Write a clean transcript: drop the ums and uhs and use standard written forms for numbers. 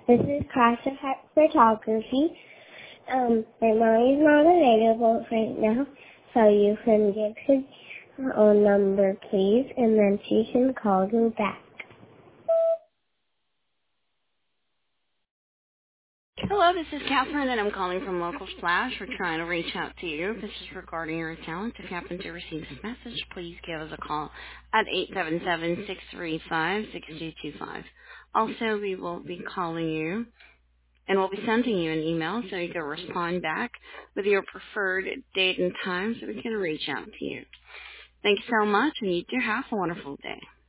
This is class of photography. My mom is not available right now, so you can give her own number, please, and then she can call you back. Hello, this is Catherine, and I'm calling from Local Splash. We're trying to reach out to you. This is regarding your account. If you happen to receive this message, please give us a call at 877-635-6225. Also, we will be calling you, and we'll be sending you an email so you can respond back with your preferred date and time so we can reach out to you. Thanks so much, and you do have a wonderful day.